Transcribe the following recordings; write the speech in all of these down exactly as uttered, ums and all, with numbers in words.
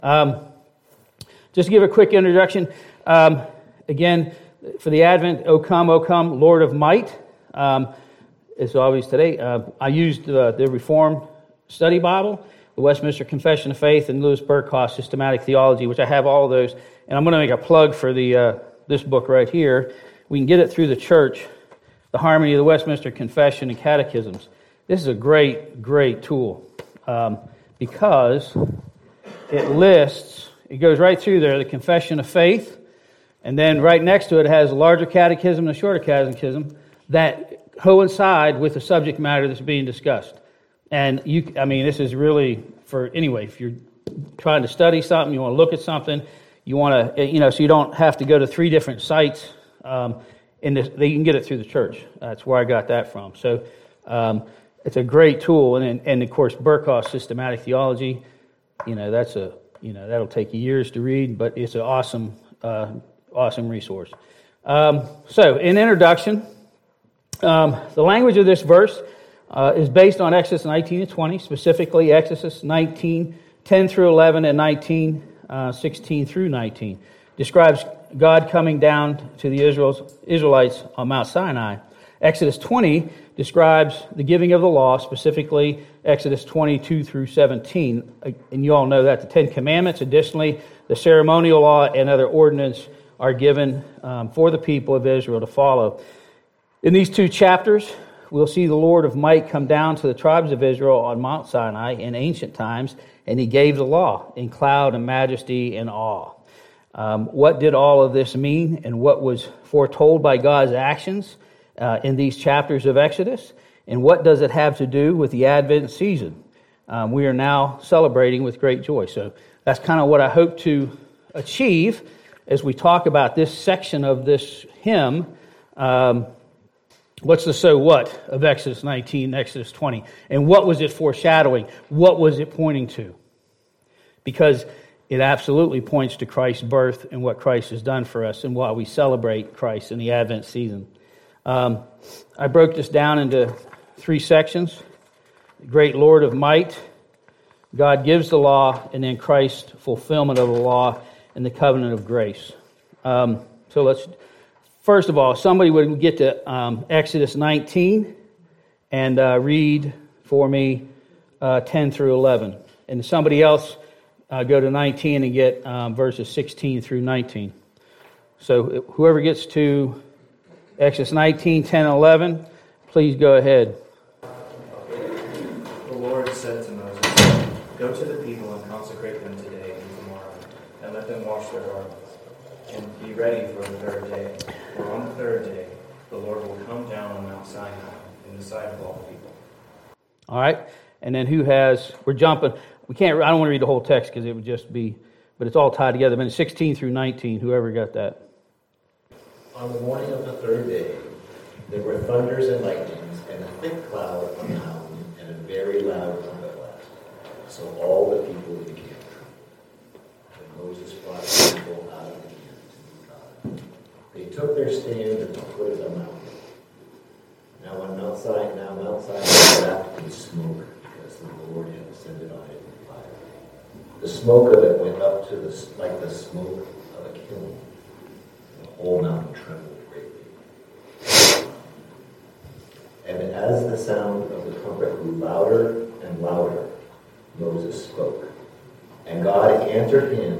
Um, just to give a quick introduction, um, again, for the Advent, O come, O come, Lord of Might. Um, it's always today. Uh, I used uh, the Reformed Study Bible, the Westminster Confession of Faith, and Louis Berkhoff's Systematic Theology, which I have all of those. And I'm going to make a plug for the uh, this book right here. We can get it through the church, The Harmony of the Westminster Confession and Catechisms. This is a great, great tool um, because it lists, it goes right through there, the Confession of Faith, and then right next to it has a larger catechism and a shorter catechism that coincide with the subject matter that's being discussed. And you, I mean, this is really for, anyway, if you're trying to study something, you want to look at something, you want to, you know, so you don't have to go to three different sites, um, and this, you can get it through the church. That's where I got that from. So um, it's a great tool. And, and of course, Berkhoff's Systematic Theology, you know, that's a, you know, that'll take years to read, but it's an awesome, uh, awesome resource. Um, so, in introduction, um, the language of this verse uh, is based on Exodus nineteen and twenty, specifically Exodus nineteen, ten through eleven, and nineteen, uh, sixteen through nineteen. Describes God coming down to the Israel's, Israelites on Mount Sinai. Exodus twenty describes the giving of the law, specifically Exodus twenty-two through seventeen. And you all know that the Ten Commandments, additionally, the ceremonial law and other ordinances are given um, for the people of Israel to follow. In these two chapters, we'll see the Lord of Might come down to the tribes of Israel on Mount Sinai in ancient times, and he gave the law in cloud and majesty and awe. Um, what did all of this mean, and what was foretold by God's actions uh, in these chapters of Exodus, and what does it have to do with the Advent season? Um, we are now celebrating with great joy. So that's kind of what I hope to achieve as we talk about this section of this hymn. Um, what's the so what of Exodus nineteen, Exodus twenty? And what was it foreshadowing? What was it pointing to? Because it absolutely points to Christ's birth and what Christ has done for us and why we celebrate Christ in the Advent season. Um, I broke this down into three sections. The great Lord of Might, God gives the law, and then Christ's fulfillment of the law and the covenant of grace. Um, so let's, first of all, somebody would get to um, Exodus nineteen and uh, read for me uh, ten through eleven. And somebody else uh, go to nineteen and get um, verses sixteen through nineteen. So whoever gets to Exodus nineteen, ten, and eleven, please go ahead. The Lord said to Moses, "Go to the people and consecrate them today and tomorrow, and let them wash their garments, and be ready for the third day. For on the third day, the Lord will come down on Mount Sinai in the sight of all the people." All right, and then who has? We're jumping. We can't. I don't want to read the whole text because it would just be. But it's all tied together. But sixteen through nineteen. Whoever got that. On the morning of the third day, there were thunders and lightnings, and a thick cloud on the mountain, and a very loud trumpet blast. So all the people became trembled. And Moses brought the people out of the camp to meet God. They took their stand at the foot of the mountain. Now on Mount Sinai, now Mount Sinai was wrapped in smoke, because the Lord had ascended on it in fire. The smoke of it went up to the like the smoke of a kiln. The whole mountain trembled greatly. And as the sound of the trumpet grew louder and louder, Moses spoke, and God answered him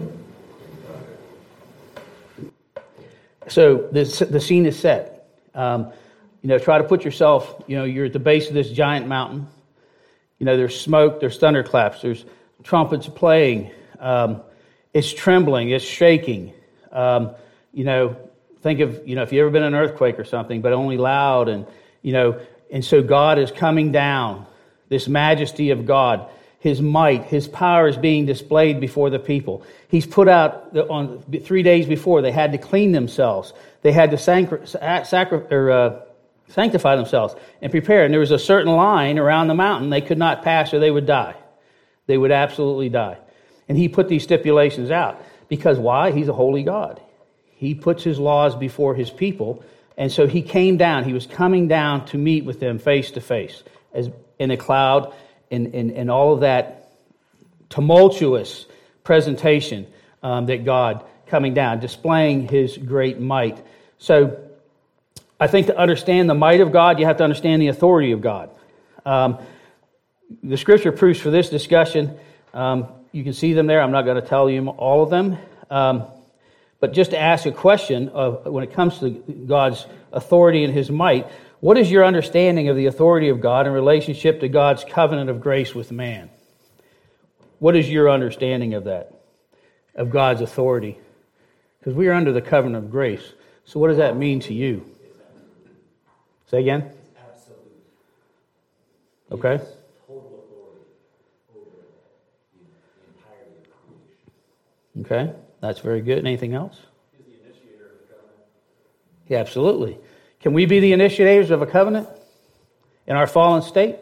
in thunder. So this, the scene is set. Um, you know, try to put yourself, you know, you're at the base of this giant mountain. You know, there's smoke, there's thunderclaps, there's trumpets playing. Um, it's trembling, it's shaking. Um, you know, think of, you know, if you've ever been in an earthquake or something, but only loud and, you know, and so God is coming down, this majesty of God, His might, His power is being displayed before the people. He's put out, on three days before, they had to clean themselves. They had to sancri- sacri- or, uh, sanctify themselves and prepare. And there was a certain line around the mountain they could not pass or they would die. They would absolutely die. And He put these stipulations out. Because why? He's a holy God. He puts His laws before His people. And so He came down. He was coming down to meet with them face to face as in a cloud and, and, and all of that tumultuous presentation um, that God coming down, displaying his great might. So I think to understand the might of God, you have to understand the authority of God. Um, the scripture proofs for this discussion, um, you can see them there. I'm not going to tell you all of them. Um, but just to ask a question of when it comes to God's authority and his might, what is your understanding of the authority of God in relationship to God's covenant of grace with man? What is your understanding of that, of God's authority? Because we are under the covenant of grace. So what does that mean to you? Say again? Absolute. Okay. Total authority over the entirety of creation. Okay. That's very good. Anything else? He's the initiator of the covenant. Yeah, absolutely. Can we be the initiators of a covenant in our fallen state?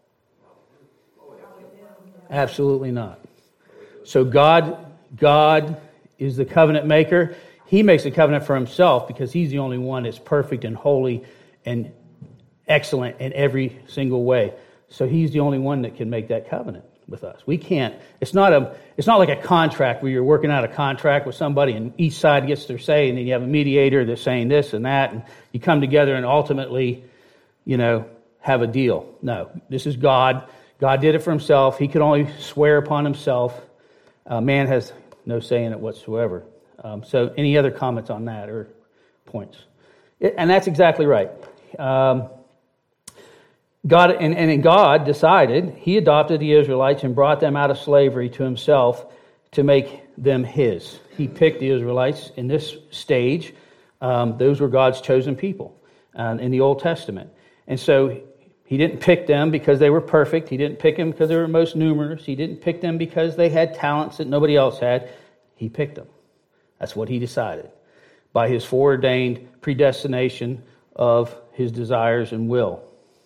Absolutely not. So God, God is the covenant maker. He makes a covenant for himself because he's the only one that's perfect and holy and excellent in every single way. So he's the only one that can make that covenant with us. We can't. It's not a. It's not like a contract where you're working out a contract with somebody and each side gets their say, and then you have a mediator that's saying this and that, and you come together and ultimately, you know, have a deal. No, this is God. God did it for himself. He could only swear upon himself. Uh, man has no say in it whatsoever. Um, so any other comments on that or points? It, and that's exactly right. Um, God and, and God decided, he adopted the Israelites and brought them out of slavery to himself to make them his. He picked the Israelites in this stage. Um, those were God's chosen people uh, in the Old Testament. And so he didn't pick them because they were perfect. He didn't pick them because they were most numerous. He didn't pick them because they had talents that nobody else had. He picked them. That's what he decided by his foreordained predestination of his desires and will.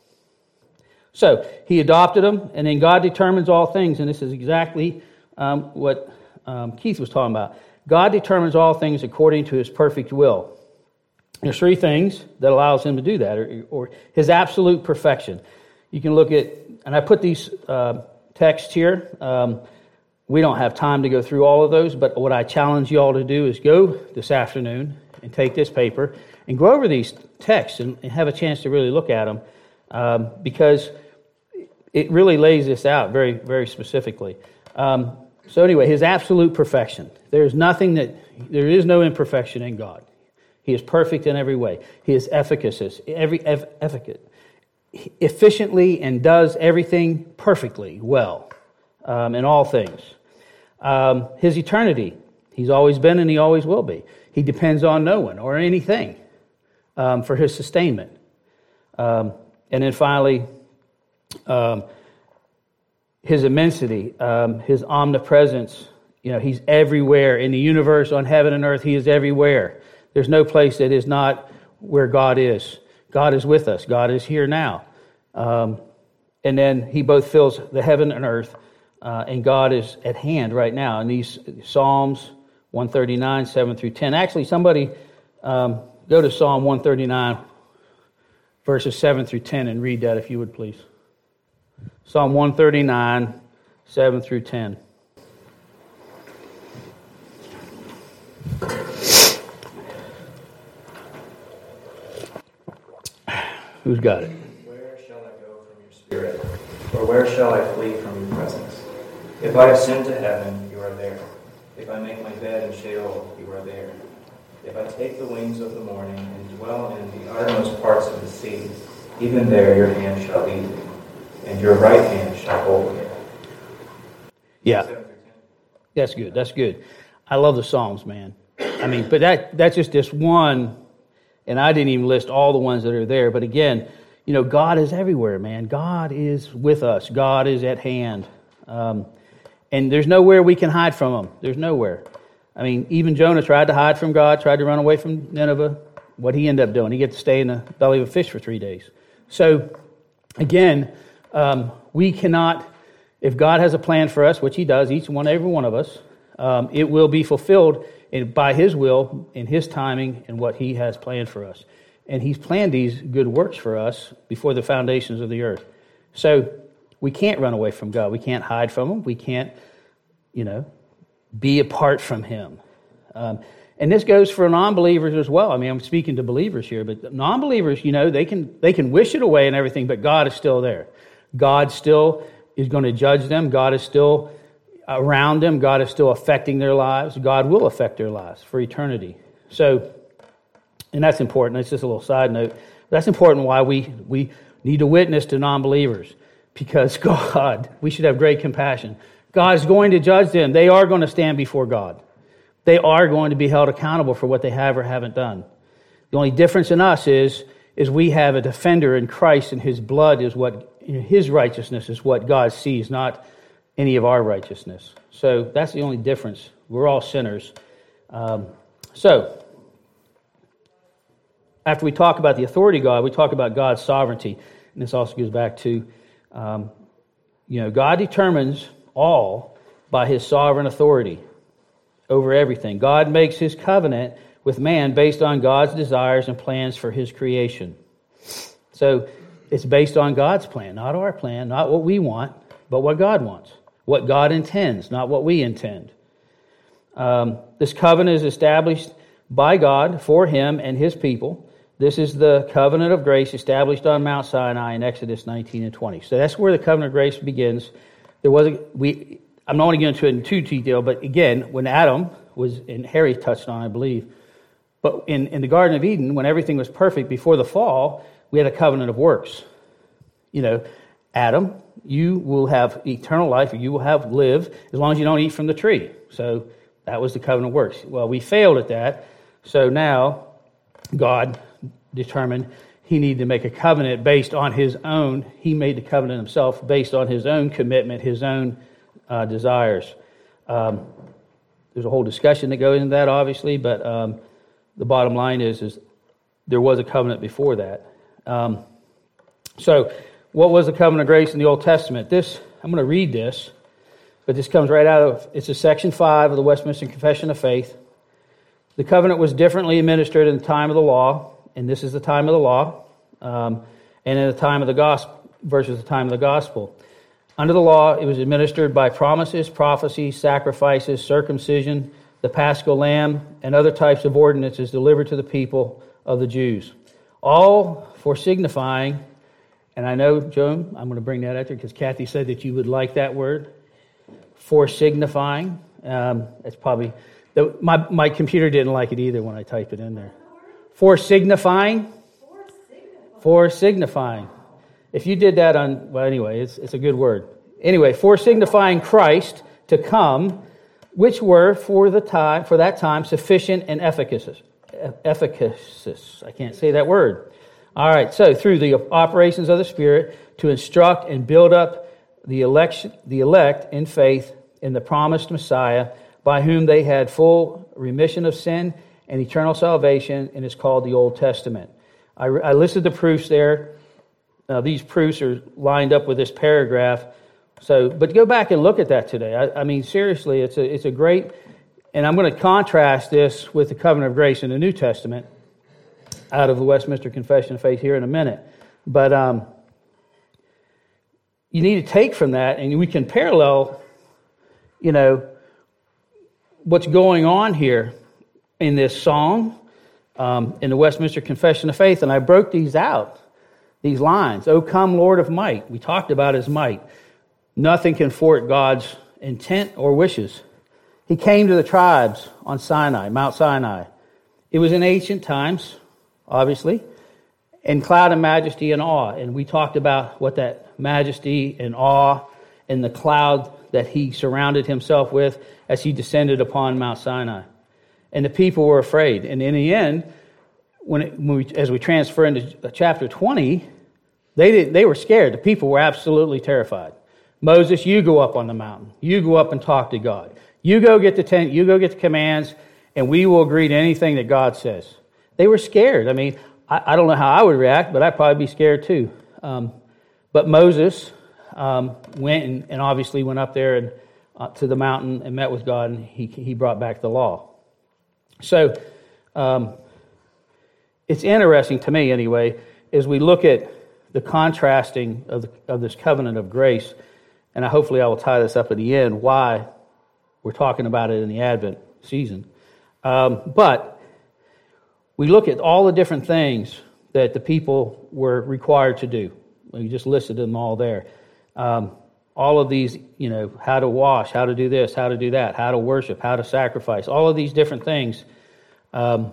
So he adopted them, and then God determines all things, and this is exactly um, what um, Keith was talking about. God determines all things according to his perfect will. There's three things that allows him to do that, or, or his absolute perfection. You can look at, and I put these uh, texts here. Um, we don't have time to go through all of those, but what I challenge you all to do is go this afternoon and take this paper and go over these texts and, and have a chance to really look at them, um, because it really lays this out very, very specifically. Um, so anyway, his absolute perfection. There is nothing that, there is no imperfection in God. He is perfect in every way. He is efficacious, every efficient, efficiently, and does everything perfectly well um, in all things. Um, his eternity, he's always been and he always will be. He depends on no one or anything um, for his sustainment. Um, and then finally, um, his immensity, um, his omnipresence. You know, he's everywhere in the universe, on heaven and earth. He is everywhere. There's no place that is not where God is. God is with us. God is here now. Um, and then he both fills the heaven and earth, uh, and God is at hand right now. In these Psalms one thirty-nine, seven through ten. Actually, somebody um, go to Psalm one thirty-nine, verses seven through ten, and read that if you would, please. Psalm one thirty-nine, seven through ten. Who's got it? Where shall I go from your spirit? Or where shall I flee from your presence? If I ascend to heaven, you are there. If I make my bed in Sheol, you are there. If I take the wings of the morning and dwell in the uttermost parts of the sea, even there your hand shall lead me, and your right hand shall hold me. Yeah. That's good. That's good. I love the Psalms, man. I mean, but that that's just this one. And I didn't even list all the ones that are there. But again, you know, God is everywhere, man. God is with us. God is at hand. Um, and there's nowhere we can hide from him. There's nowhere. I mean, even Jonah tried to hide from God, tried to run away from Nineveh. What he ended up doing? He get to stay in the belly of a fish for three days. So, again, um, we cannot, if God has a plan for us, which he does, each one, every one of us, um, it will be fulfilled in, by his will, in his timing, and what he has planned for us. And he's planned these good works for us before the foundations of the earth. So we can't run away from God. We can't hide from him. We can't, you know, be apart from him. Um, and this goes for non-believers as well. I mean, I'm speaking to believers here, but non-believers, you know, they can they can wish it away and everything, but God is still there. God still is going to judge them. God is still around them. God is still affecting their lives. God will affect their lives for eternity. So, and that's important. It's just a little side note. That's important why we, we need to witness to non-believers, because God, we should have great compassion. God is going to judge them. They are going to stand before God. They are going to be held accountable for what they have or haven't done. The only difference in us is, is we have a defender in Christ, and his blood is what, his righteousness is what God sees, not any of our righteousness. So that's the only difference. We're all sinners. Um, so, after we talk about the authority of God, we talk about God's sovereignty. And this also goes back to, um, you know, God determines all by his sovereign authority over everything. God makes his covenant with man based on God's desires and plans for his creation. So it's based on God's plan, not our plan, not what we want, but what God wants, what God intends, not what we intend. Um, this covenant is established by God for him and his people. This is the covenant of grace established on Mount Sinai in Exodus nineteen and twenty. So that's where the covenant of grace begins. There was a, we. I'm not going to get into it in too detail, but again, when Adam was, and Harry touched on, I believe, but in, in the Garden of Eden, when everything was perfect before the fall, we had a covenant of works. You know, Adam, you will have eternal life, or you will have live as long as you don't eat from the tree. So that was the covenant of works. Well, we failed at that, so now God determined he needed to make a covenant based on his own. He made the covenant himself based on his own commitment, his own uh, desires. Um, there's a whole discussion that goes into that, obviously, but um, the bottom line is, is there was a covenant before that. Um, so, what was the covenant of grace in the Old Testament? This, I'm going to read this, but this comes right out of, it's a section five of the Westminster Confession of Faith. The covenant was differently administered in the time of the law, and this is the time of the law, um, and in the time of the gospel versus the time of the gospel. Under the law, it was administered by promises, prophecies, sacrifices, circumcision, the Paschal lamb, and other types of ordinances delivered to the people of the Jews, all for signifying. And I know, Joan, I'm going to bring that out there because Kathy said that you would like that word, for signifying. Um, it's probably the, my my computer didn't like it either when I typed it in there. For signifying. For signifying. If you did that on, well, anyway, it's it's a good word. Anyway, for signifying Christ to come, which were for the time for that time sufficient and efficacious. Efficacious. I can't say that word. All right. So through the operations of the Spirit to instruct and build up the election, the elect in faith in the promised Messiah, by whom they had full remission of sin and eternal salvation, and is called the Old Testament. I, I listed the proofs there. Now, these proofs are lined up with this paragraph. So, but go back and look at that today. I, I mean, seriously, it's a it's a great, and I'm going to contrast this with the covenant of grace in the New Testament out of the Westminster Confession of Faith here in a minute. But um, you need to take from that, and we can parallel, you know, what's going on here in this song, um, in the Westminster Confession of Faith, and I broke these out. These lines, O come, Lord of might. We talked about his might. Nothing can thwart God's intent or wishes. He came to the tribes on Sinai, Mount Sinai. It was in ancient times, obviously, in cloud and majesty and awe. And we talked about what that majesty and awe and the cloud that he surrounded himself with as he descended upon Mount Sinai. And the people were afraid. And in the end, When, it, when we, as we transfer into chapter twenty, they did, they were scared. The people were absolutely terrified. Moses, you go up on the mountain. You go up and talk to God. You go get the tent. You go get the commands, and we will agree to anything that God says. They were scared. I mean, I, I don't know how I would react, but I'd probably be scared too. Um, but Moses um, went and, and obviously went up there and uh, to the mountain and met with God, and he he brought back the law. So. Um, It's interesting to me, anyway, as we look at the contrasting of, the, of this covenant of grace, and I, hopefully I will tie this up at the end, why we're talking about it in the Advent season. Um, but we look at all the different things that the people were required to do. We just listed them all there. Um, all of these, you know, how to wash, how to do this, how to do that, how to worship, how to sacrifice, all of these different things. Um,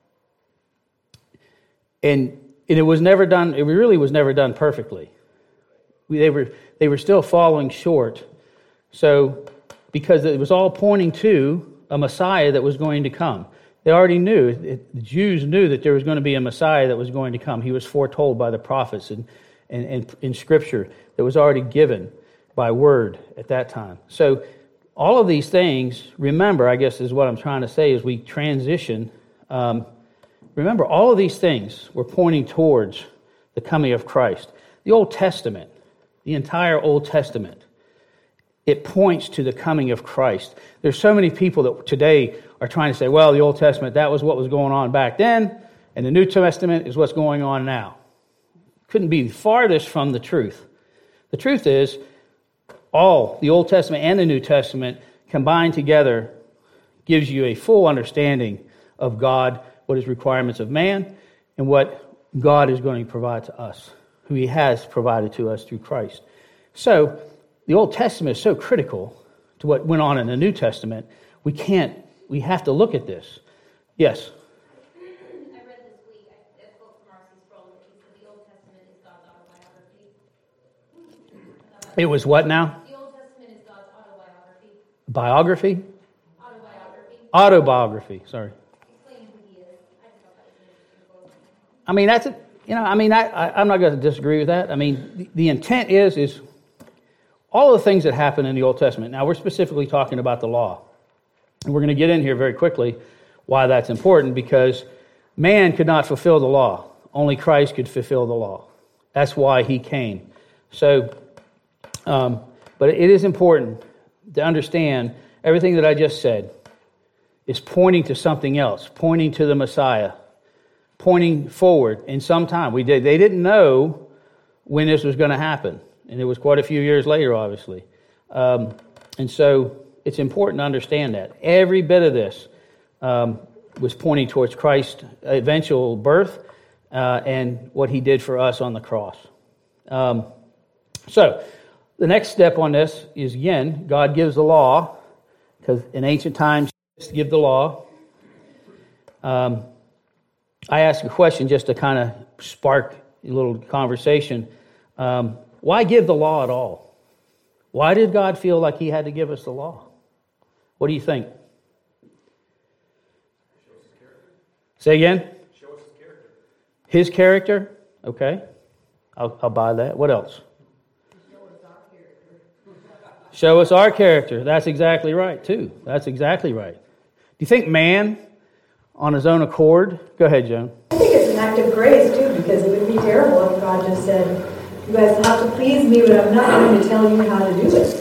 and, and it was never done, it really was never done perfectly. We, they were they were still falling short. So, because it was all pointing to a Messiah that was going to come. They already knew, it, the Jews knew that there was going to be a Messiah that was going to come. He was foretold by the prophets and, and, and in Scripture that was already given by word at that time. So all of these things, remember, I guess is what I'm trying to say as we transition. Um, remember, all of these things were pointing towards the coming of Christ. The Old Testament, the entire Old Testament, it points to the coming of Christ. There's so many people that today are trying to say, well, the Old Testament, that was what was going on back then, and the New Testament is what's going on now. Couldn't be farthest from the truth. The truth is, all, the Old Testament and the New Testament combined together gives you a full understanding of God, what His requirements of man, and what God is going to provide to us, who He has provided to us through Christ. So, the Old Testament is so critical to what went on in the New Testament. We can't, we have to look at this. Yes? I read this week, I, I spoke to Marcy Sproul, that he said the Old Testament is God's autobiography. It was what now? The Old Testament is God's autobiography. Biography? Autobiography. Autobiography, sorry. Explaining who He is. I just thought that was an interesting quote. I mean, that's it. You know, I mean, I, I, I'm not going to disagree with that. I mean, the, the intent is, is all of the things that happen in the Old Testament. Now, we're specifically talking about the law. And we're going to get in here very quickly why that's important, because man could not fulfill the law. Only Christ could fulfill the law. That's why He came. So, um, but it is important to understand everything that I just said is pointing to something else, pointing to the Messiah, pointing forward in some time. We did. They didn't know when this was going to happen. And it was quite a few years later, obviously. Um, and so it's important to understand that. Every bit of this um, was pointing towards Christ's eventual birth uh, and what He did for us on the cross. Um, so the next step on this is, again, God gives the law, because in ancient times, He used to give the law. Um, I ask a question just to kind of spark a little conversation. Um, Why give the law at all? Why did God feel like He had to give us the law? What do you think? Shows His character. Say again? Shows His character. His character? Okay. I'll, I'll buy that. What else? Show us our character. Show us our character. That's exactly right, too. That's exactly right. Do you think man, on his own accord? Go ahead, Joan. I think it's an act of grace, too, because it would be terrible if God just said, you guys have to please me, but I'm not going to tell you how to do it.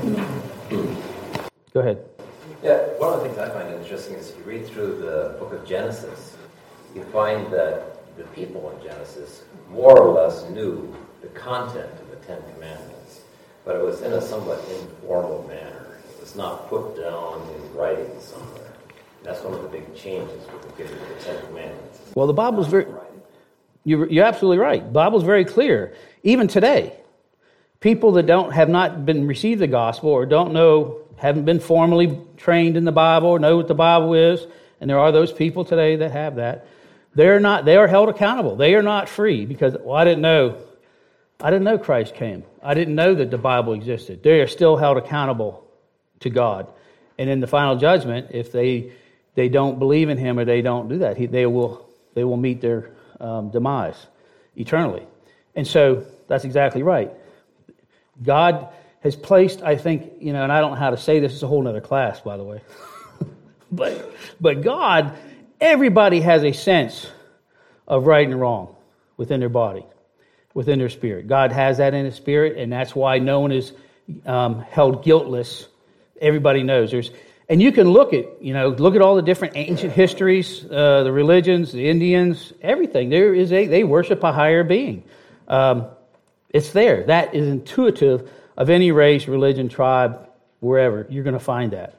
Go ahead. Yeah, one of the things I find interesting is if you read through the book of Genesis, you find that the people in Genesis more or less knew the content of the Ten Commandments, but it was in a somewhat informal manner. It was not put down in writing somewhere. And that's one of the big changes with the giving of the Ten Commandments. Well, the Bible's very... You're, you're absolutely right. The Bible's very clear. Even today, people that don't have not been received the gospel or don't know, haven't been formally trained in the Bible or know what the Bible is, and there are those people today that have that, they're not, they are held accountable. They are not free because, well, I didn't know, I didn't know Christ came. I didn't know that the Bible existed. They are still held accountable to God. And in the final judgment, if they they don't believe in Him or they don't do that, he, they will they will meet their um, demise eternally. And so that's exactly right. God has placed, I think, you know, and I don't know how to say this, it's a whole other class, by the way. but but God, everybody has a sense of right and wrong within their body, within their spirit. God has that in His spirit, and that's why no one is um, held guiltless. Everybody knows. There's, and you can look at, you know, look at all the different ancient histories, uh, the religions, the Indians, everything. There is a, they worship a higher being. Um, it's there. That is intuitive of any race, religion, tribe, wherever. You're going to find that.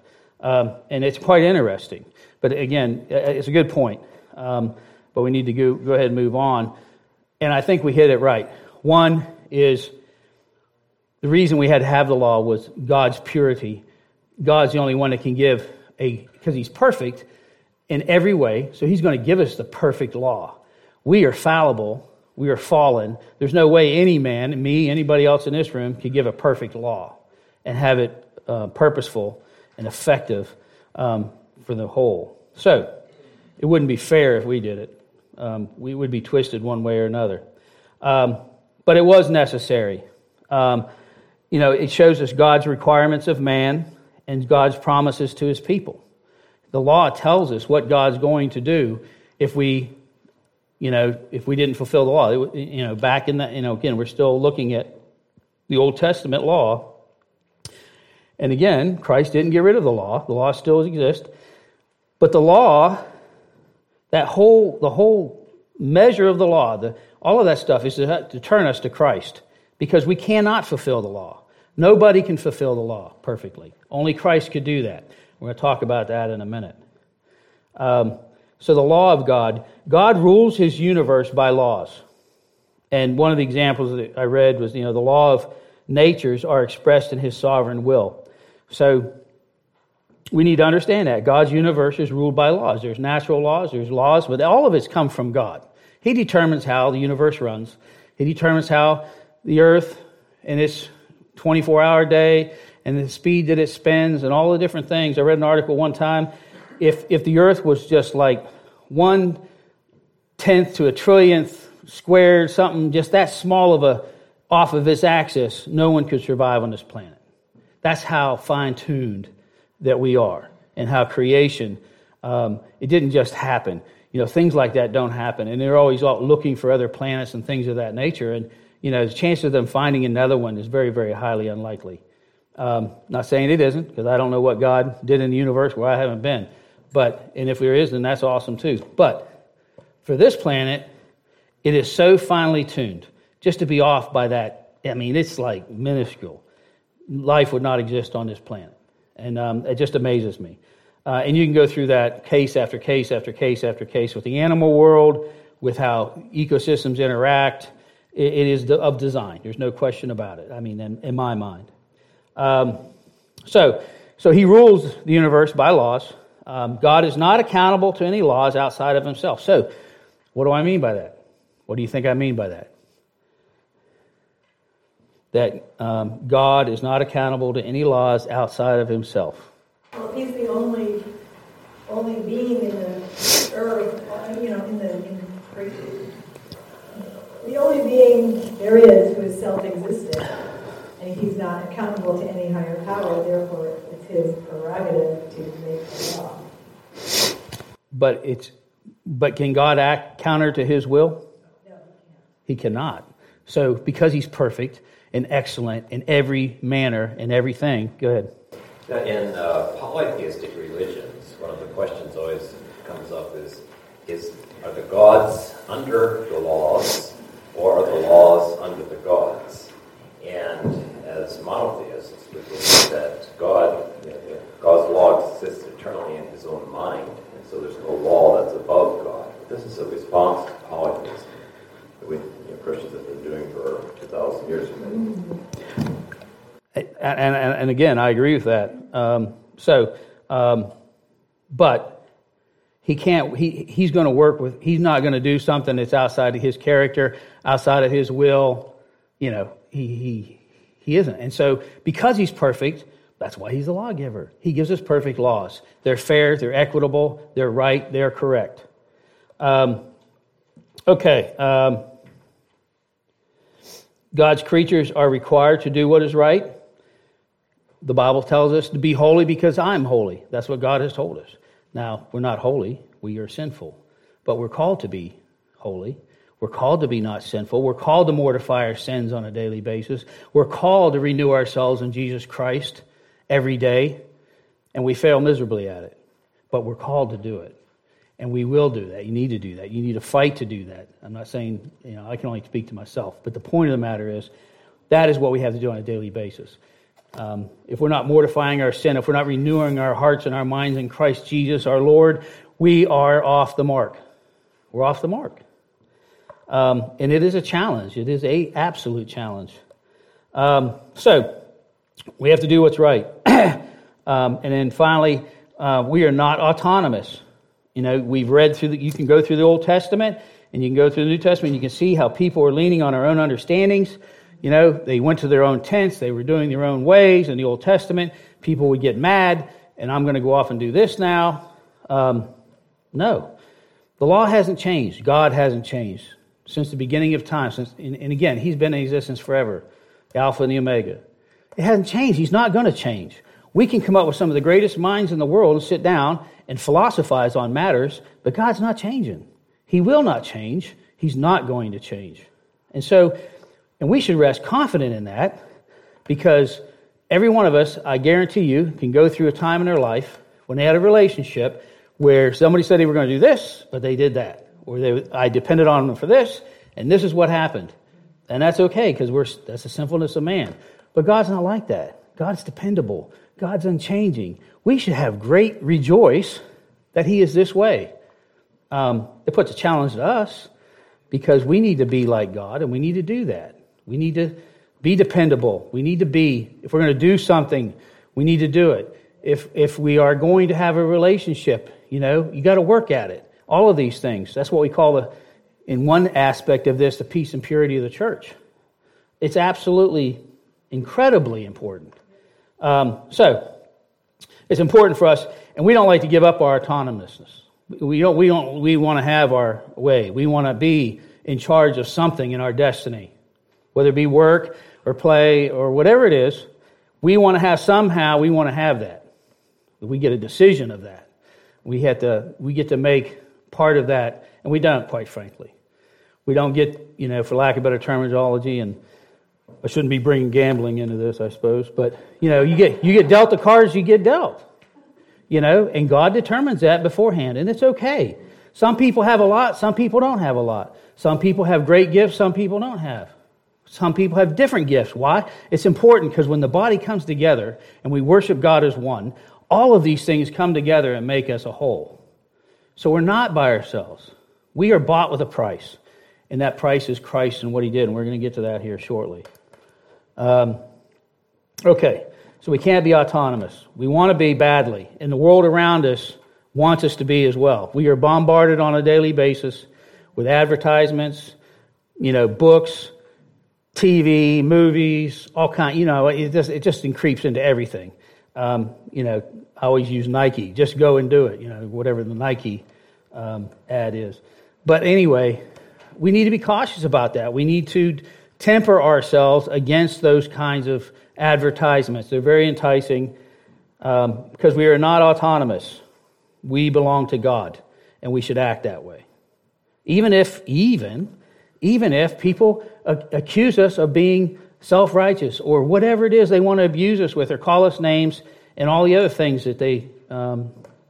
Um, and it's quite interesting. But again, it's a good point. Um, but we need to go, go ahead and move on. And I think we hit it right. One is the reason we had to have the law was God's purity. God's the only one that can give a, because he's perfect in every way, so he's going to give us the perfect law. We are fallible. We are fallen. There's no way any man, me, anybody else in this room, could give a perfect law and have it uh, purposeful and effective um, for the whole. So, it wouldn't be fair if we did it. Um, we would be twisted one way or another. Um, but it was necessary. Um, you know, it shows us God's requirements of man and God's promises to his people. The law tells us what God's going to do if we, you know, if we didn't fulfill the law. It, you know, back in the, you know, again, we're still looking at the Old Testament law. And again, Christ didn't get rid of the law. The law still exists. But the law, that whole, the whole measure of the law, the, all of that stuff is to, to turn us to Christ, because we cannot fulfill the law. Nobody can fulfill the law perfectly. Only Christ could do that. We're going to talk about that in a minute. Um, so the law of God, God rules his universe by laws. And one of the examples that I read was, you know, the law of natures are expressed in his sovereign will. So we need to understand that. God's universe is ruled by laws. There's natural laws, there's laws, but all of it's come from God. He determines how the universe runs. He determines how the earth in its twenty-four hour day and the speed that it spins and all the different things. I read an article one time. If if the earth was just like one tenth to a trillionth squared, something just that small of a off of its axis, no one could survive on this planet. That's how fine-tuned that we are, and how creation, um, it didn't just happen. You know, things like that don't happen, and they're always all looking for other planets and things of that nature, and, you know, the chance of them finding another one is very, very highly unlikely. Um, not saying it isn't, because I don't know what God did in the universe where I haven't been, but, and if there is, then that's awesome too. But for this planet, it is so finely tuned, just to be off by that, I mean, it's like minuscule. Life would not exist on this planet. And um, it just amazes me. Uh, and you can go through that case after case after case after case with the animal world, with how ecosystems interact. It, it is of design. There's no question about it. I mean, in, in my mind. Um, so, so he rules the universe by laws. Um, God is not accountable to any laws outside of himself. So, what do I mean by that? What do you think I mean by that? That um, God is not accountable to any laws outside of himself. Well, he's the only only being in the earth, uh, you know, in the in the only being there is who is self-existent, and he's not accountable to any higher power. Therefore, it's his prerogative to make the law. But it's but can God act counter to his will? No, he cannot. So because he's perfect and excellent in every manner and everything. Go ahead. In uh, polytheistic religions, one of the questions always comes up is, is are the gods under the laws, or are the laws under the gods? And as monotheists, we believe that God, you know, God's law exists eternally in his own mind, and so there's no law that's above God. But this is a response to polytheism that we, you know, Christians have been doing for two thousand years. And, and, and again, I agree with that. Um, so, um, but he can't. He he's going to work with. He's not going to do something that's outside of his character, outside of his will. You know, he he he isn't. And so, because he's perfect, that's why he's the lawgiver. He gives us perfect laws. They're fair. They're equitable. They're right. They're correct. Um, okay. Um, God's creatures are required to do what is right. The Bible tells us to be holy because I'm holy. That's what God has told us. Now, we're not holy. We are sinful. But we're called to be holy. We're called to be not sinful. We're called to mortify our sins on a daily basis. We're called to renew ourselves in Jesus Christ every day. And we fail miserably at it. But we're called to do it. And we will do that. You need to do that. You need to fight to do that. I'm not saying, you know, I can only speak to myself. But the point of the matter is, that is what we have to do on a daily basis. Um, if we're not mortifying our sin, if we're not renewing our hearts and our minds in Christ Jesus our Lord, we are off the mark. We're off the mark. Um, and it is a challenge. It is a absolute challenge. Um, so, we have to do what's right. um, and then finally, uh, we are not autonomous. You know, we've read through the, you can go through the Old Testament and you can go through the New Testament. You can see how people are leaning on their own understandings. You know, they went to their own tents. They were doing their own ways in the Old Testament. People would get mad, and I'm going to go off and do this now. Um, no. The law hasn't changed. God hasn't changed since the beginning of time. Since, and, and again, He's been in existence forever, the Alpha and the Omega. It hasn't changed. He's not going to change. We can come up with some of the greatest minds in the world and sit down and philosophize on matters, but God's not changing. He will not change. He's not going to change. And so, and we should rest confident in that, because every one of us, I guarantee you, can go through a time in their life when they had a relationship where somebody said they were going to do this, but they did that. Or they, I depended on them for this, and this is what happened. And that's okay, because we're that's the sinfulness of man. But God's not like that. God's dependable. God's unchanging. We should have great rejoice that He is this way. Um, it puts a challenge to us, because we need to be like God, and we need to do that. We need to be dependable. We need to be, if we're going to do something, we need to do it. If if we are going to have a relationship, you know, you got to work at it. All of these things. That's what we call the, in one aspect of this, the peace and purity of the church. It's absolutely incredibly important. Um, so, it's important for us, and we don't like to give up our autonomousness. We don't. We don't. We want to have our way. We want to be in charge of something in our destiny, whether it be work or play or whatever it is. We want to have somehow. We want to have that. We get a decision of that. We have to. We get to make part of that, and we don't. Quite frankly, we don't get. You know, for lack of better terminology, and I shouldn't be bringing gambling into this, I suppose. But you know, you get you get dealt the cards you get dealt. You know, and God determines that beforehand, and it's okay. Some people have a lot, some people don't have a lot. Some people have great gifts, some people don't have. Some people have different gifts. Why? It's important because when the body comes together and we worship God as one, all of these things come together and make us a whole. So we're not by ourselves. We are bought with a price, and that price is Christ and what He did, and we're going to get to that here shortly. Um, okay. So we can't be autonomous. We want to be badly, and the world around us wants us to be as well. We are bombarded on a daily basis with advertisements, you know, books, T V, movies, all kind. You know, it just it just creeps into everything. Um, you know, I always use Nike. Just go and do it. You know, whatever the Nike um, ad is. But anyway, we need to be cautious about that. We need to temper ourselves against those kinds of advertisements. They're very enticing um, because we are not autonomous. We belong to God, and we should act that way. Even if, even, even if people a- accuse us of being self-righteous or whatever it is they want to abuse us with or call us names and all the other things that they um,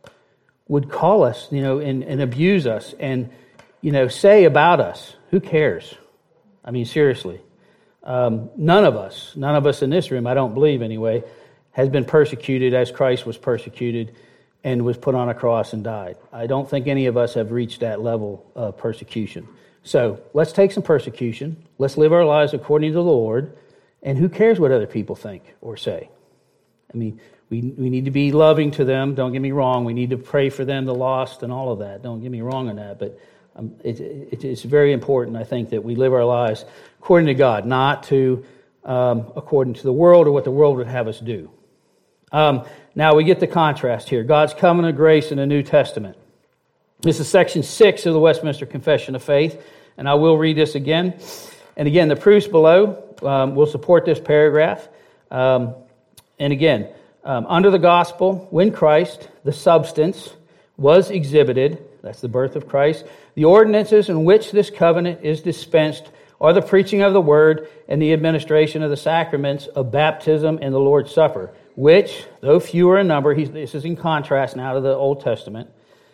would call us, you know, and, and abuse us and, you know, say about us. Who cares? I mean, seriously. Um, none of us, none of us in this room, I don't believe anyway, has been persecuted as Christ was persecuted and was put on a cross and died. I don't think any of us have reached that level of persecution. So let's take some persecution. Let's live our lives according to the Lord. And who cares what other people think or say? I mean, we we need to be loving to them. Don't get me wrong. We need to pray for them, the lost, and all of that. Don't get me wrong on that. But um, it, it, it's very important, I think, that we live our lives according to God, not to um, according to the world or what the world would have us do. Um, now we get the contrast here. God's covenant of grace in the New Testament. This is section six of the Westminster Confession of Faith, and I will read this again. And again, the proofs below um, will support this paragraph. Um, and again, um, under the gospel, when Christ, the substance, was exhibited, that's the birth of Christ, the ordinances in which this covenant is dispensed are the preaching of the word and the administration of the sacraments of baptism and the Lord's Supper, which, though fewer in number, he's, this is in contrast now to the Old Testament,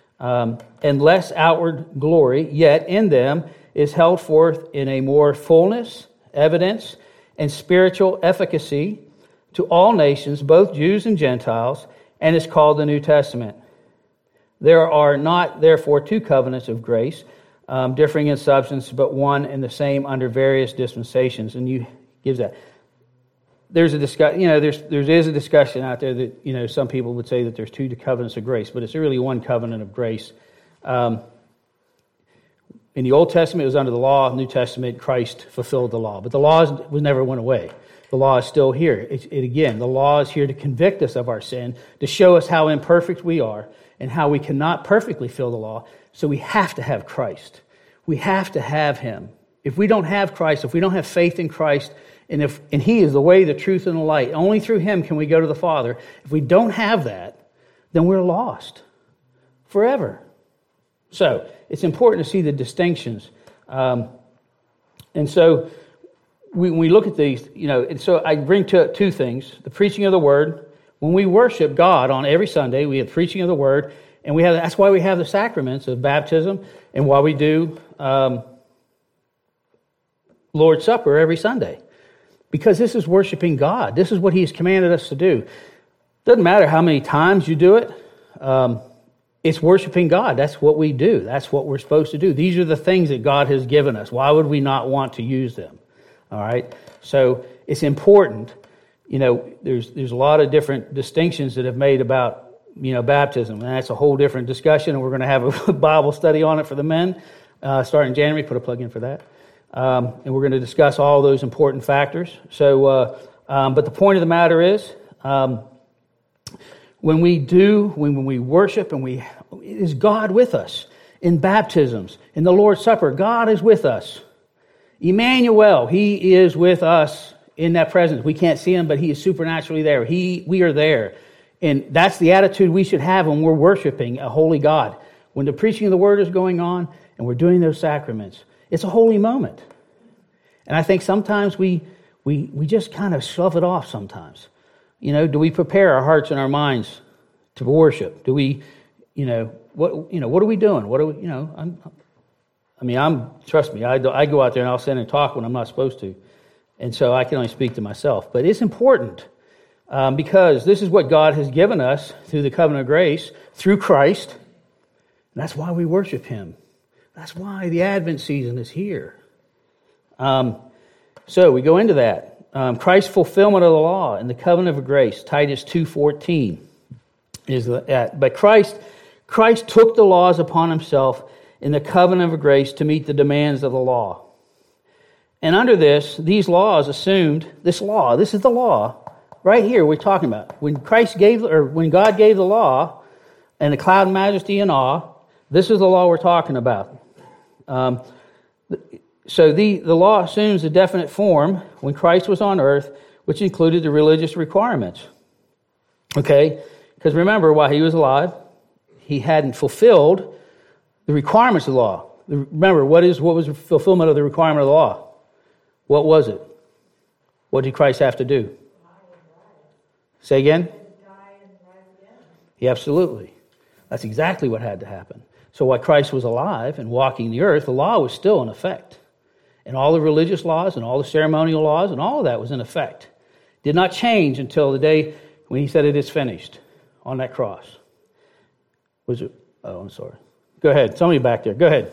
um, and less outward glory, yet in them is held forth in a more fullness, evidence, and spiritual efficacy to all nations, both Jews and Gentiles, and is called the New Testament. There are not, therefore, two covenants of grace, um, differing in substance, but one and the same under various dispensations. And you gives that. There's a discuss, you know, there's there is a discussion out there that, you know, some people would say that there's two covenants of grace, but it's really one covenant of grace. Um, in the Old Testament, it was under the law. New Testament, Christ fulfilled the law, but the law was never went away. The law is still here. It, it again, the law is here to convict us of our sin, to show us how imperfect we are, and how we cannot perfectly fulfill the law. So we have to have Christ. We have to have Him. If we don't have Christ, if we don't have faith in Christ, and if and He is the way, the truth, and the light, only through Him can we go to the Father. If we don't have that, then we're lost forever. So it's important to see the distinctions. Um, and so we, when we look at these, you know, and so I bring to two things: the preaching of the Word. When we worship God on every Sunday, we have preaching of the Word, and we have that's why we have the sacraments of baptism, and why we do um, Lord's Supper every Sunday, because this is worshiping God. This is what He has commanded us to do. Doesn't matter how many times you do it. Um, it's worshiping God. That's what we do. That's what we're supposed to do. These are the things that God has given us. Why would we not want to use them? All right. So it's important. You know, there's there's a lot of different distinctions that have made about, you know, baptism, and that's a whole different discussion, and we're going to have a Bible study on it for the men uh, starting in January. Put a plug in for that. Um, and we're going to discuss all those important factors. So, uh, um, but the point of the matter is, um, when we do, when, when we worship, and we, is God with us in baptisms, in the Lord's Supper? God is with us. Emmanuel, He is with us in that presence. We can't see Him, but He is supernaturally there. He, we are there. And that's the attitude we should have when we're worshiping a holy God. When the preaching of the Word is going on and we're doing those sacraments, it's a holy moment. And I think sometimes we we we just kind of shove it off sometimes. You know, do we prepare our hearts and our minds to worship? Do we, you know, what you know, what are we doing? What are we, you know, I'm, I mean, I'm, trust me, I, I go out there and I'll sit and talk when I'm not supposed to. And so I can only speak to myself. But it's important um, because this is what God has given us through the covenant of grace, through Christ. And that's why we worship Him. That's why the Advent season is here. Um, so we go into that. Um, Christ's fulfillment of the law in the covenant of grace, Titus two fourteen, is that. But Christ, Christ took the laws upon Himself in the covenant of grace to meet the demands of the law. And under this, these laws assumed, this law, this is the law, right here we're talking about. When Christ gave, or when God gave the law, and the cloud, majesty, and awe, this is the law we're talking about. Um, so the, the law assumes a definite form when Christ was on earth, which included the religious requirements. Okay? Because remember, while He was alive, He hadn't fulfilled the requirements of the law. Remember, what is what was the fulfillment of the requirement of the law? What was it? What did Christ have to do? Say again? Yeah, absolutely. That's exactly what had to happen. So while Christ was alive and walking the earth, the law was still in effect. And all the religious laws and all the ceremonial laws and all of that was in effect. Did not change until the day when He said it is finished on that cross. Was it? Oh, I'm sorry. Go ahead. Somebody back there. Go ahead.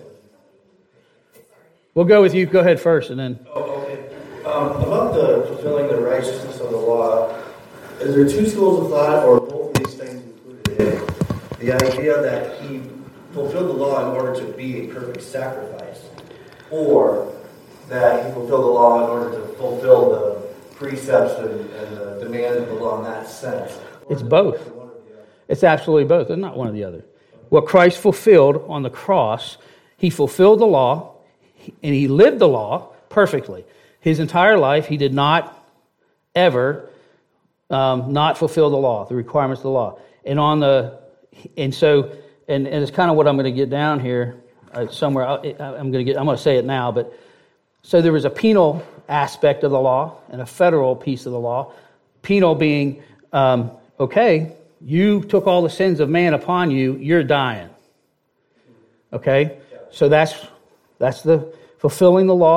We'll go with you. Go ahead first, and then... Oh, okay. Um, about the fulfilling the righteousness of the law, is there two schools of thought, or both of these things included in it? The idea that He fulfilled the law in order to be a perfect sacrifice, or that He fulfilled the law in order to fulfill the precepts and, and the demands of the law in that sense? It's both. It's absolutely both. It's not one or the other. What Christ fulfilled on the cross, He fulfilled the law, and He lived the law perfectly. His entire life, He did not ever um, not fulfill the law, the requirements of the law. And on the, and so, and, and it's kind of what I'm going to get down here uh, somewhere. I, I'm going to get. I'm going to say it now, but so there was a penal aspect of the law and a federal piece of the law. Penal being um, okay. You took all the sins of man upon you. You're dying. Okay, so that's that's the fulfilling the law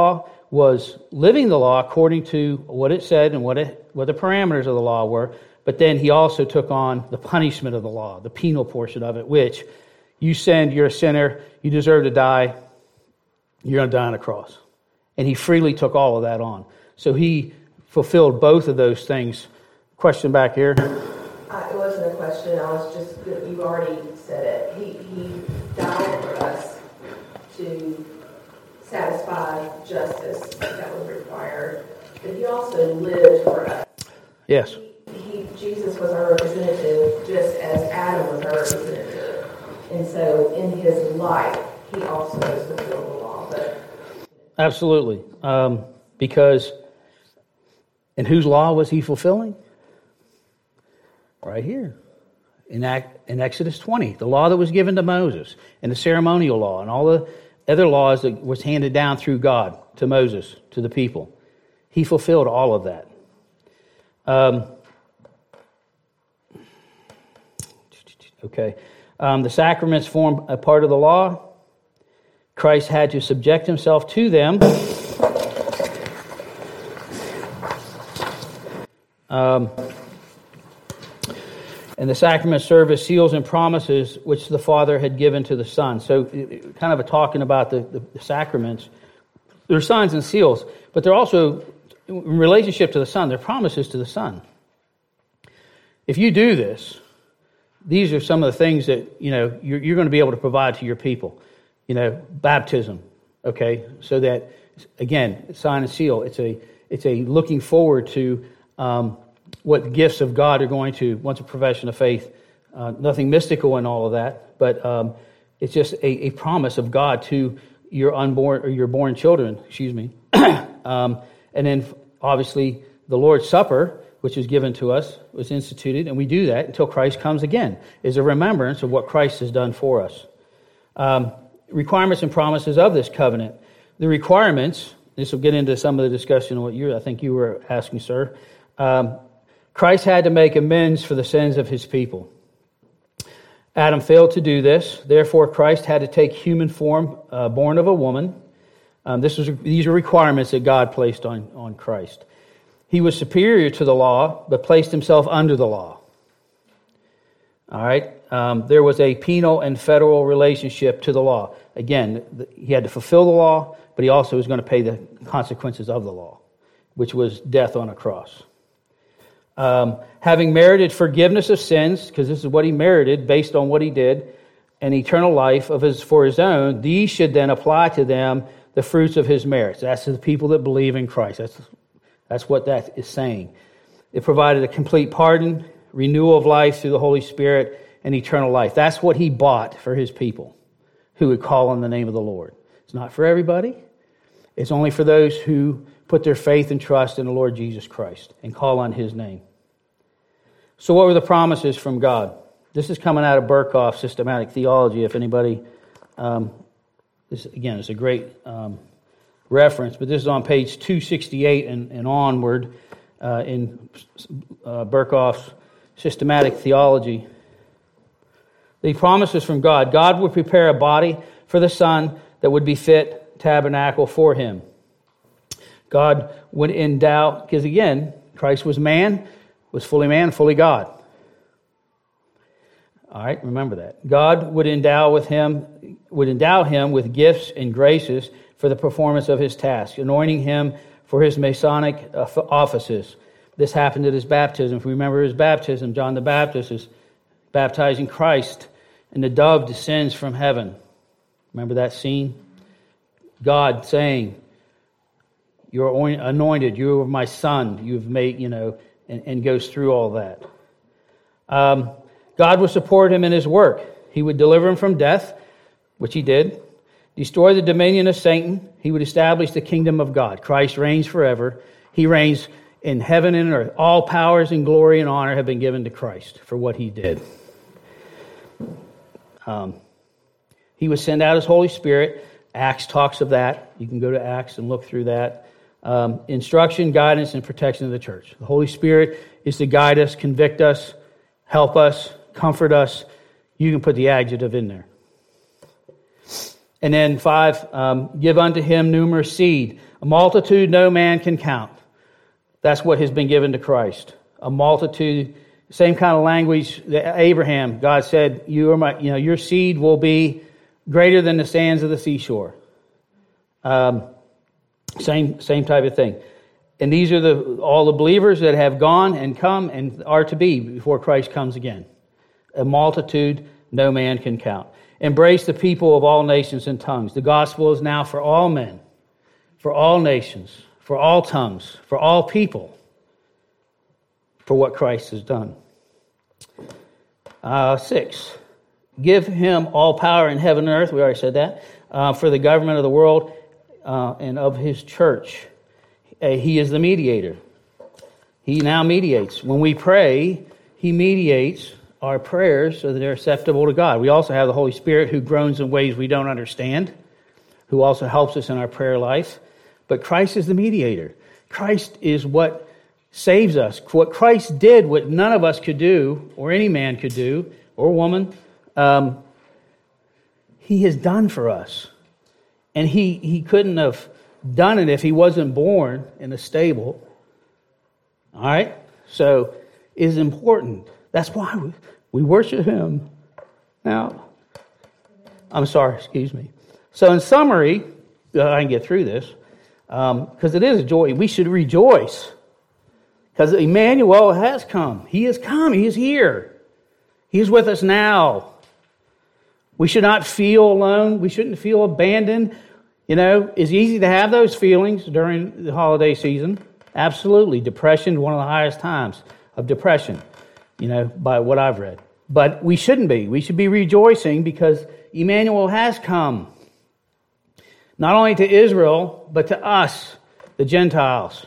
was living the law according to what it said and what it, what the parameters of the law were, but then he also took on the punishment of the law, the penal portion of it, which you sinned, you're a sinner, you deserve to die, you're going to die on a cross. And he freely took all of that on. So he fulfilled both of those things. Question back here. Uh, it wasn't a question. I was just, you already said it. He, he died for us to satisfy justice that was required. But he also lived for us. Yes. He, he, Jesus was our representative just as Adam was our representative. And so in his life, he also fulfilled the law. But Absolutely. Um, because, and whose law was he fulfilling? Right here. In, Act, in Exodus twenty, the law that was given to Moses, and the ceremonial law, and all the other laws that was handed down through God to Moses, to the people. He fulfilled all of that. Um, okay. Um, the sacraments form a part of the law. Christ had to subject himself to them. Um, and the sacraments serve as seals and promises which the Father had given to the Son. So kind of a talking about the, the, the sacraments. They're signs and seals, but they're also, in relationship to the Son, they're promises to the Son. If you do this, these are some of the things that, you know, you're, you're going to be able to provide to your people. You know, baptism, okay? So that, again, sign and seal, it's a, it's a looking forward to um, what the gifts of God are going to, once a profession of faith. Uh, nothing mystical in all of that, but um, it's just a, a promise of God to your unborn or your born children, excuse me. um, and then, obviously, the Lord's Supper, which is given to us, was instituted, and we do that until Christ comes again, is a remembrance of what Christ has done for us. Um, requirements and promises of this covenant. The requirements, this will get into some of the discussion of what you, I think you were asking, sir. Um, Christ had to make amends for the sins of his people. Adam failed to do this. Therefore, Christ had to take human form, uh, born of a woman. Um, this was these are requirements that God placed on, on Christ. He was superior to the law, but placed himself under the law. All right? Um, there was a penal and federal relationship to the law. Again, he had to fulfill the law, but he also was going to pay the consequences of the law, which was death on a cross. Um, having merited forgiveness of sins, because this is what he merited based on what he did, and eternal life of his for his own, these should then apply to them the fruits of his merits. That's to the people that believe in Christ. That's, that's what that is saying. It provided a complete pardon, renewal of life through the Holy Spirit, and eternal life. That's what he bought for his people who would call on the name of the Lord. It's not for everybody. It's only for those who put their faith and trust in the Lord Jesus Christ and call on his name. So what were the promises from God? This is coming out of Berkhoff's Systematic Theology, if anybody... Um, this, again, it's a great um, reference, but this is on page two sixty-eight and, and onward uh, in uh, Berkhoff's Systematic Theology. The promises from God. God would prepare a body for the Son that would be fit tabernacle for him. God would endow, because again, Christ was man, was fully man, fully God. All right, remember that. God would endow with him, would endow him with gifts and graces for the performance of his task, anointing him for his Masonic offices. This happened at his baptism. If we remember his baptism, John the Baptist is baptizing Christ, and the dove descends from heaven. Remember that scene? God saying, "You're anointed. You are my son. You've made, you know," and, and goes through all that. Um, God would support him in his work. He would deliver him from death, which he did. Destroy the dominion of Satan. He would establish the kingdom of God. Christ reigns forever. He reigns in heaven and earth. All powers and glory and honor have been given to Christ for what he did. Um, he would send out his Holy Spirit. Acts talks of that. You can go to Acts and look through that. Um, instruction, guidance, and protection of the church. The Holy Spirit is to guide us, convict us, help us, comfort us. You can put the adjective in there. And then five, um, give unto him numerous seed, a multitude no man can count. That's what has been given to Christ. A multitude, same kind of language that Abraham, God said, you are my, you know, your seed will be greater than the sands of the seashore. Um, same, same type of thing. And these are the all the believers that have gone and come and are to be before Christ comes again. A multitude no man can count. Embrace the people of all nations and tongues. The gospel is now for all men, for all nations, for all tongues, for all people, for what Christ has done. Uh, six, give him all power in heaven and earth. We already said that. Uh, for the government of the world uh, and of his church. Uh, he is the mediator. He now mediates. When we pray, he mediates our prayers so that they're acceptable to God. We also have the Holy Spirit who groans in ways we don't understand, who also helps us in our prayer life. But Christ is the mediator. Christ is what saves us. What Christ did, what none of us could do, or any man could do, or woman, um, he has done for us. And he, he couldn't have done it if he wasn't born in a stable. All right? So it is important. That's why we, we worship him. Now, I'm sorry, excuse me. So in summary, uh, I can get through this, because um, it is a joy. We should rejoice, because Emmanuel has come. He has come. He is here. He is with us now. We should not feel alone. We shouldn't feel abandoned. You know, it's easy to have those feelings during the holiday season. Absolutely. Depression, one of the highest times of depression, you know, by what I've read. But we shouldn't be. We should be rejoicing because Emmanuel has come. Not only to Israel, but to us, the Gentiles.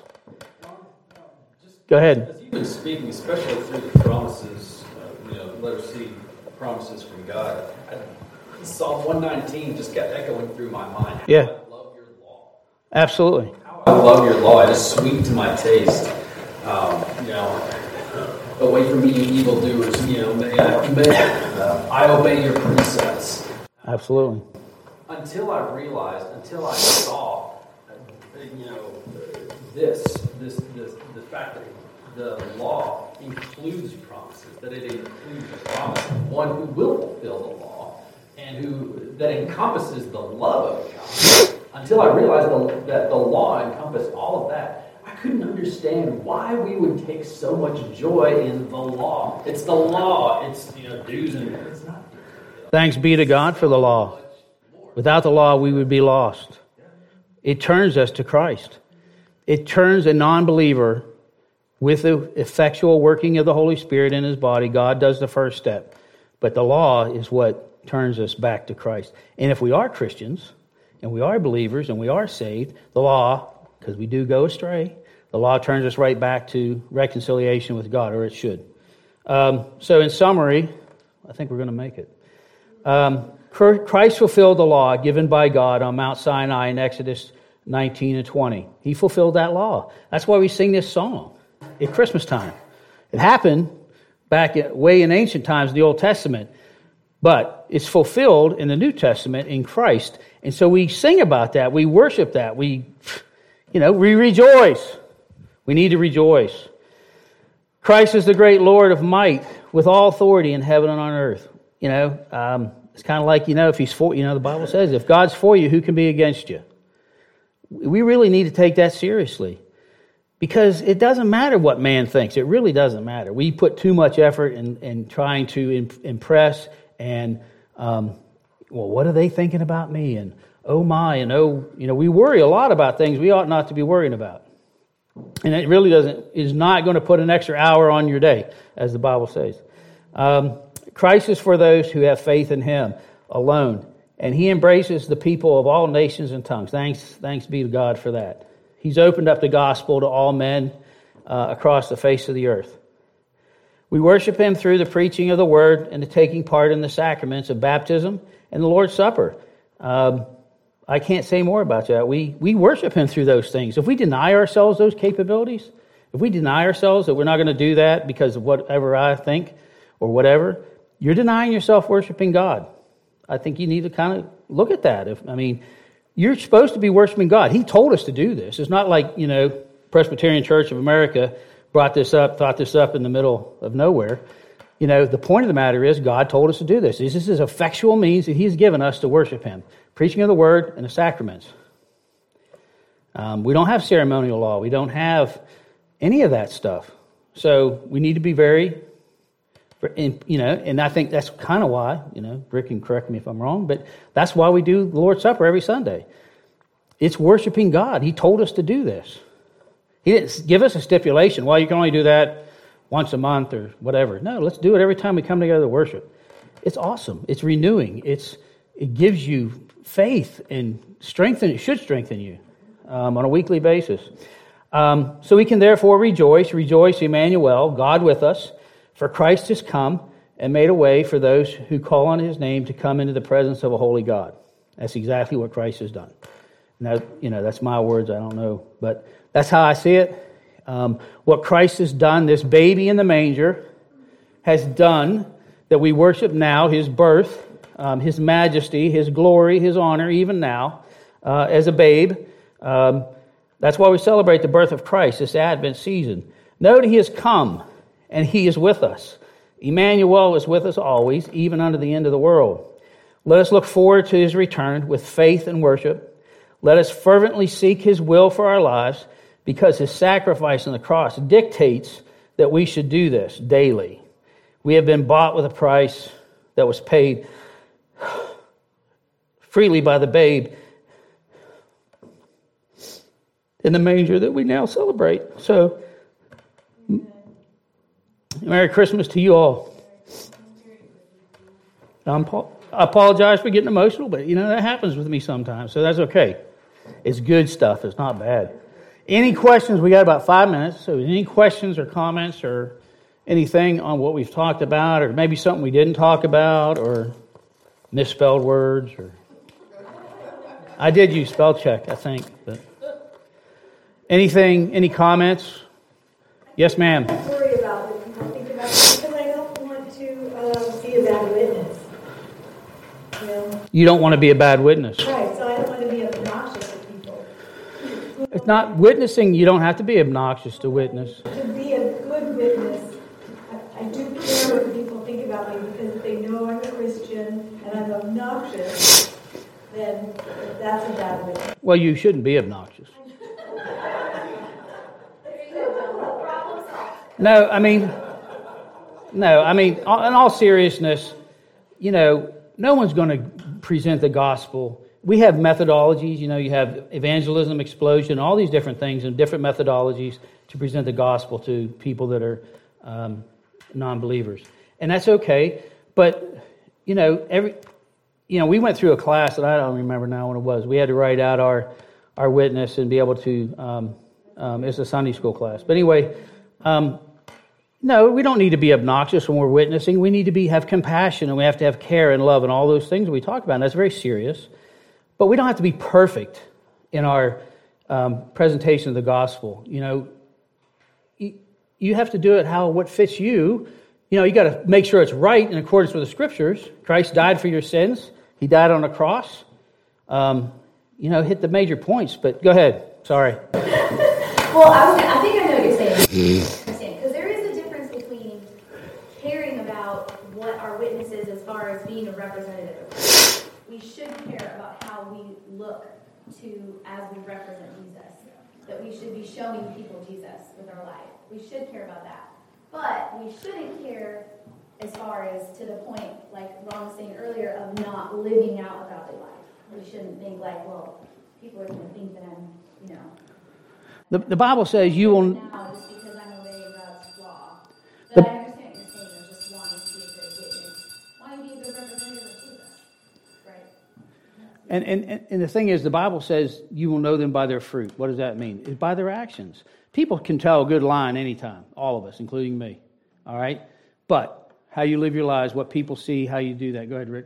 Go ahead. As you've been speaking, especially through the promises, uh, you know, let us see promises from God. I, Psalm one nineteen just kept echoing through my mind. How Yeah. I love your law. Absolutely. How I love your law. It is sweet to my taste. Um, you know, away from me, you evildoers. You know, may I, may, uh, I obey your precepts. Absolutely. Until I realized, until I saw, uh, you know, this, this, this, the fact that the law includes promises, that it includes a promise, one who will fulfill the law, and who that encompasses the love of God. Until I realized the, that the law encompassed all of that, I couldn't understand why we would take so much joy in the law. It's the law. It's, you know, do's and it's not. Thanks be to God for the law. Without the law, we would be lost. It turns us to Christ. It turns a non-believer with the effectual working of the Holy Spirit in his body. God does the first step. But the law is what turns us back to Christ. And if we are Christians, and we are believers, and we are saved, the law, because we do go astray, the law turns us right back to reconciliation with God, or it should. Um, so in summary, I think we're going to make it. Um, Christ fulfilled the law given by God on Mount Sinai in Exodus nineteen and twenty. He fulfilled that law. That's why we sing this song at Christmas time. It happened back at, way in ancient times in the Old Testament, but it's fulfilled in the New Testament in Christ. And so we sing about that. We worship that. We, you know, we rejoice. We need to rejoice. Christ is the great Lord of might with all authority in heaven and on earth. You know, um, it's kind of like, you know, if he's for, you know, the Bible says, if God's for you, who can be against you? We really need to take that seriously, because it doesn't matter what man thinks. It really doesn't matter. We put too much effort in, in trying to imp- impress and, um, well, what are they thinking about me? And, oh my, and oh, you know, we worry a lot about things we ought not to be worrying about. And it really doesn't, is not going to put an extra hour on your day, as the Bible says. Um, Christ is for those who have faith in him alone. And he embraces the people of all nations and tongues. Thanks, thanks be to God for that. He's opened up the gospel to all men uh, across the face of the earth. We worship him through the preaching of the word and the taking part in the sacraments of baptism and the Lord's Supper. Um, I can't say more about that. We, we worship him through those things. If we deny ourselves those capabilities, if we deny ourselves that we're not going to do that because of whatever I think or whatever, you're denying yourself worshiping God. I think you need to kind of look at that. If I mean, you're supposed to be worshiping God. He told us to do this. It's not like, you know, Presbyterian Church of America brought this up, thought this up in the middle of nowhere. You know, the point of the matter is God told us to do this. This is effectual means that He's given us to worship Him. Preaching of the Word and the sacraments. Um, we don't have ceremonial law. We don't have any of that stuff. So we need to be very, you know, and I think that's kind of why, you know, Rick can correct me if I'm wrong, but that's why we do the Lord's Supper every Sunday. It's worshiping God. He told us to do this. He didn't give us a stipulation. Well, you can only do that once a month or whatever. No, let's do it every time we come together to worship. It's awesome. It's renewing. It's It gives you faith and strengthen. It should strengthen you. Um, on a weekly basis. Um, so we can therefore rejoice, rejoice, Emmanuel, God with us, for Christ has come and made a way for those who call on His name to come into the presence of a holy God. That's exactly what Christ has done. Now, you know, that's my words, I don't know, but that's how I see it. Um, what Christ has done, this baby in the manger, has done that we worship now, His birth, um, His majesty, His glory, His honor, even now, uh, as a babe. Um, that's why we celebrate the birth of Christ, this Advent season. Know that He has come, and He is with us. Emmanuel is with us always, even unto the end of the world. Let us look forward to His return with faith and worship. Let us fervently seek His will for our lives, because His sacrifice on the cross dictates that we should do this daily. We have been bought with a price that was paid freely by the babe in the manger that we now celebrate. So, Merry Christmas to you all. I'm, I apologize for getting emotional, but you know, that happens with me sometimes, so that's okay. It's good stuff. It's not bad. Any questions? We got about five minutes, so any questions or comments or anything on what we've talked about, or maybe something we didn't talk about, or misspelled words, or I did use spell check, I think, but anything, any comments? Yes, ma'am. I worry about what people think about it because I don't want to uh, be a bad witness. You know? You don't want to be a bad witness. Right, so I don't want to be obnoxious to people. It's not witnessing. You don't have to be obnoxious to witness. To be a good witness, I, I do care what people think about me, because if they know I'm a Christian and I'm obnoxious, then that's a bad witness. Well, you shouldn't be obnoxious. No, I mean, no, I mean, in all seriousness, you know, no one's going to present the gospel. We have methodologies, you know, you have evangelism, explosion, all these different things and different methodologies to present the gospel to people that are um, non-believers. And that's okay, but, you know, every, you know, we went through a class that I don't remember now when it was. We had to write out our, our witness and be able to, um, um, it's a Sunday school class. But anyway, um, no, we don't need to be obnoxious when we're witnessing. We need to be have compassion, and we have to have care and love and all those things we talk about. And that's very serious. But we don't have to be perfect in our um, presentation of the gospel. You know, you, you have to do it how what fits you. You know, you got to make sure it's right in accordance with the Scriptures. Christ died for your sins. He died on a cross. Um, you know, hit the major points. But go ahead. Sorry. Well, I, was, I think I know what you're saying. Because there is a difference between caring about what our witness is as far as being a representative of Christ. We should care about how we look to as we represent Jesus. That we should be showing people Jesus with our life. We should care about that. But we shouldn't care as far as to the point, like Ron was saying earlier, of not living out a godly life. We shouldn't think like, well, people are going to think that I'm, you know. The, the Bible says you will... Now just because I'm obeying God's law. But The, I understand what you're saying. They're just wanting to be a good witness. Wanting to be a good representative of Jesus. Right? and, and, and the thing is, the Bible says you will know them by their fruit. What does that mean? It's by their actions. People can tell a good line anytime. All of us, including me. All right? But how you live your lives, what people see, how you do that. Go ahead, Rick.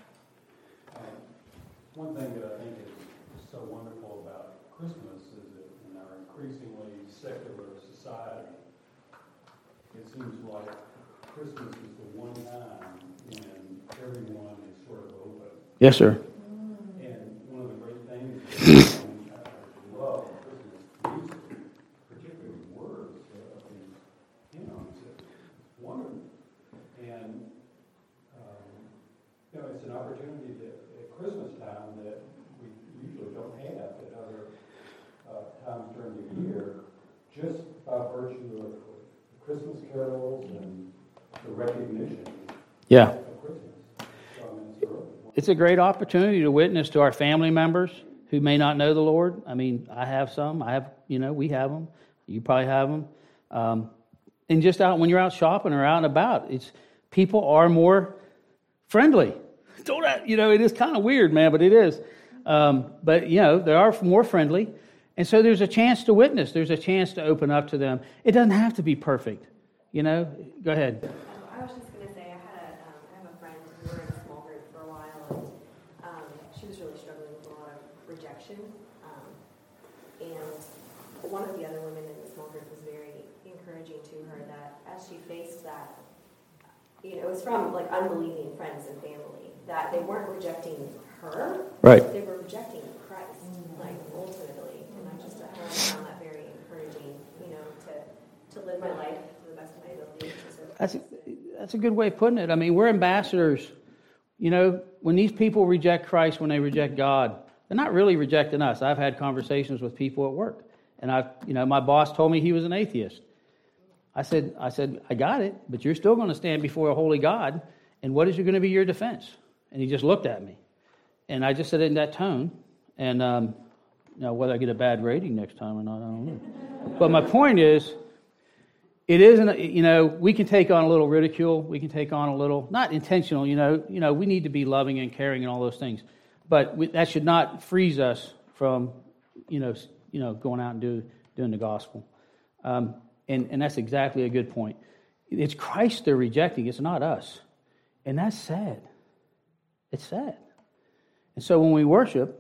One thing that I think is so wonderful about Christmas is that in our increasingly secular society, it seems like Christmas is the one time when everyone is sort of open Yes, sir. And one of the great things I love Christmas music, particularly words of these hymns, it's wonderful. And um, you know, it's an opportunity that at Christmas time that we usually don't have at other uh, times during the year, just by virtue of Christmas carols and the recognition Yeah. of Christmas. So, I mean, it's really It's a great opportunity to witness to our family members who may not know the Lord. I mean, I have some. I have, you know, we have them. You probably have them. Um, and just out when you're out shopping or out and about, it's people are more friendly. Don't that, you know, it is kind of weird, man, but it is. Um, but you know, they are more friendly, and so there's a chance to witness. There's a chance to open up to them. It doesn't have to be perfect. You know, go ahead. I was just going to say, I had a, um, I have a friend who were in a small group for a while, and um, she was really struggling with a lot of rejection. Um, and one of the other women in the small group was very encouraging to her that as she faced that, you know, it was from like unbelieving friends and family, that they weren't rejecting her, Right. they were rejecting Christ, like ultimately. And I just I found that very encouraging, you know, to, to live my life to the best of my ability. To serve That's a, Christ. that's a good way of putting it. I mean, we're ambassadors. You know, when these people reject Christ, when they reject God, they're not really rejecting us. I've had conversations with people at work, and I, you know, my boss told me he was an atheist. I said, I said, I got it, but you're still going to stand before a holy God, and what is going to be your defense? And he just looked at me, and I just said it in that tone. And um, you know, whether I get a bad rating next time or not, I don't know. But my point is, it isn't, you know, we can take on a little ridicule. We can take on a little, not intentional, you know, you know, we need to be loving and caring and all those things. But we, that should not freeze us from, you know, you know, going out and do, doing the gospel. Um, and, and that's exactly a good point. It's Christ they're rejecting. It's not us. And that's sad. It's sad. And so when we worship,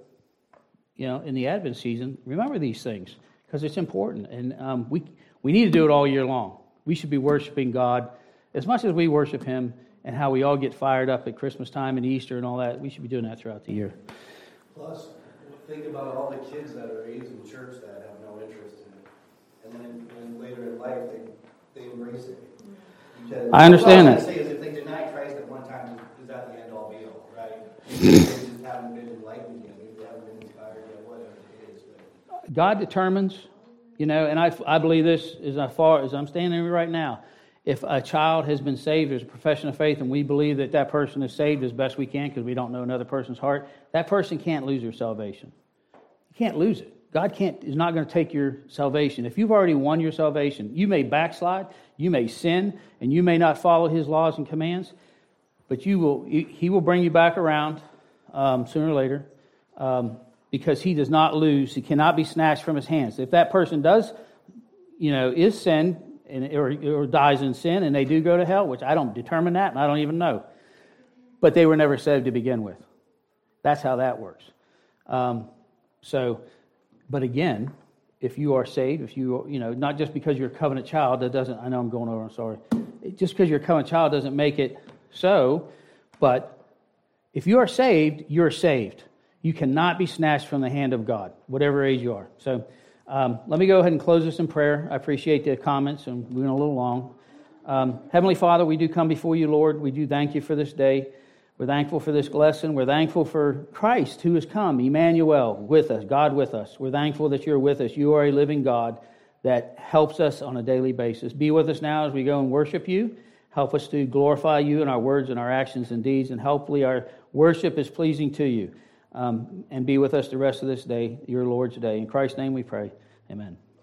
you know, in the Advent season, remember these things because it's important. And um, we we need to do it all year long. We should be worshiping God as much as we worship Him, and how we all get fired up at Christmas time and Easter and all that. We should be doing that throughout the year. Plus, think about all the kids that are raised in church that have no interest in it. And then when later in life, they, they embrace it. Because I understand that. What I was going to say is if they deny Christ at one time, is that the end all be all, right? They just haven't been enlightened yet. Maybe they haven't been inspired yet, whatever it is. But God determines, you know, and I, I believe this as far as I'm standing here right now. If a child has been saved, there's a profession of faith, and we believe that that person is saved as best we can because we don't know another person's heart, that person can't lose their salvation. You can't lose it. God can't is not going to take your salvation. If you've already won your salvation, you may backslide, you may sin, and you may not follow His laws and commands, but you will. He will bring you back around um, sooner or later um, because He does not lose. He cannot be snatched from His hands. If that person does, you know, is sin, and, or, or dies in sin, and they do go to hell, which I don't determine that, and I don't even know. But they were never saved to begin with. That's how that works. Um, so, but again, if you are saved, if you, you know, not just because you're a covenant child, that doesn't, I know I'm going over, I'm sorry. Just because you're a covenant child doesn't make it so, but if you are saved, you're saved. You cannot be snatched from the hand of God, whatever age you are. So, Um, let me go ahead and close this in prayer. I appreciate the comments, and we went a little long. Um, Heavenly Father, we do come before you, Lord. We do thank you for this day. We're thankful for this lesson. We're thankful for Christ who has come, Emmanuel, with us, God with us. We're thankful that you're with us. You are a living God that helps us on a daily basis. Be with us now as we go and worship you. Help us to glorify you in our words and our actions and deeds, and hopefully our worship is pleasing to you. Um, and be with us the rest of this day, your Lord's day. In Christ's name we pray. Amen.